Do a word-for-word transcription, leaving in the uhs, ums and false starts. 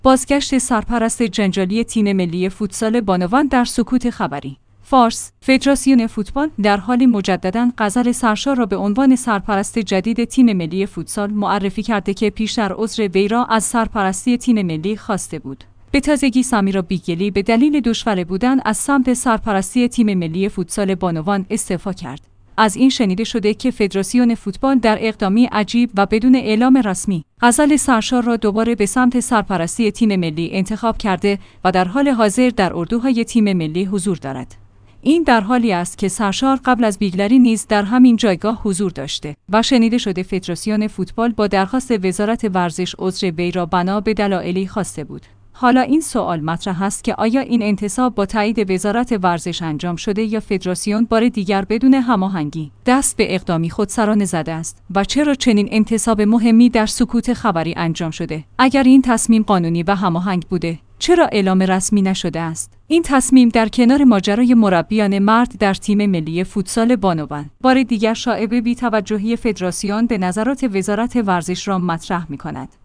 بازگشت سرپرست جنجالی تیم ملی فوتسال بانوان در سکوت خبری. فارس: فدراسیون فوتبال در حالی مجدداً غزل سرشار را به عنوان سرپرست جدید تیم ملی فوتسال معرفی کرده که پیشتر عذر وی را از سرپرستی تیم ملی خواسته بود. به تازگی سمیرا بیگلی به دلیل دشوار بودن از سمت سرپرستی تیم ملی فوتسال بانوان استعفا کرد. از این شنیده شده که فدراسیون فوتبال در اقدامی عجیب و بدون اعلام رسمی غزل سرشار را دوباره به سمت سرپرستی تیم ملی انتخاب کرده و در حال حاضر در اردوهای تیم ملی حضور دارد. این در حالی است که سرشار قبل از بیگلری نیز در همین جایگاه حضور داشته و شنیده شده فدراسیون فوتبال با درخواست وزارت ورزش عذر وی را بنا به دلایلی خواسته بود. حالا این سوال مطرح است که آیا این انتصاب با تایید وزارت ورزش انجام شده یا فدراسیون بار دیگر بدون هماهنگی دست به اقدامی خودسرانه زده است و چرا چنین انتصاب مهمی در سکوت خبری انجام شده؟ اگر این تصمیم قانونی و هماهنگ بوده، چرا اعلام رسمی نشده است؟ این تصمیم در کنار ماجرای مربیان مرد در تیم ملی فوتسال بانوان بار دیگر شایعه بی‌توجهی فدراسیون به نظرات وزارت ورزش را مطرح می‌کند.